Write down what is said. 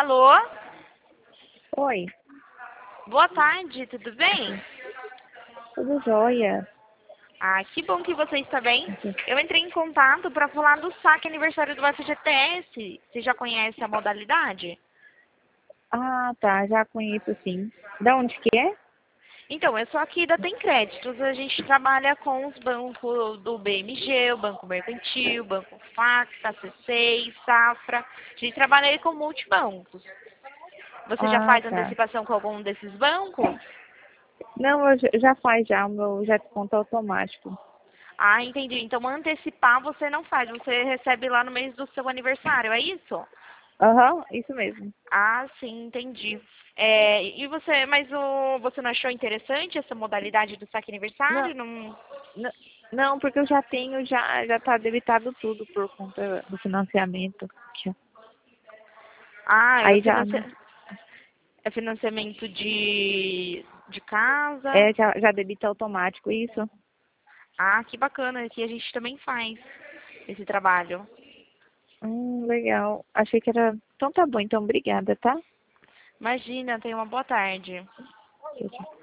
Alô? Oi, Boa tarde, tudo bem? tudo jóia? Ah, que bom que você está bem. Eu entrei em contato para falar do saque aniversário do FGTS. Você já conhece a modalidade? Ah, tá, já conheço sim. Da onde que é? Então, eu sou aqui da Tem Créditos. A gente trabalha com os bancos do BMG, o Banco Mercantil, o Banco Fax, a C6, Safra. A gente trabalha aí com multibancos. Você já Ah, faz tá. antecipação com algum desses bancos? Não, já faz já, o meu já desconto automático. Ah, entendi. Então, antecipar você não faz, você recebe lá no mês do seu aniversário, é isso? Aham, isso mesmo. Ah, sim, entendi. E você, você não achou interessante essa modalidade do saque Não, aniversário? Não... não, não, porque eu já tenho, já tá debitado tudo por conta do financiamento. Ah, Aí já, é financiamento de casa. já debita automático isso. Ah, que bacana, aqui a gente também faz esse trabalho. Legal. Achei que era. Então tá bom, então obrigada, tá? Imagina, tenha uma boa tarde. Tchau, tchau.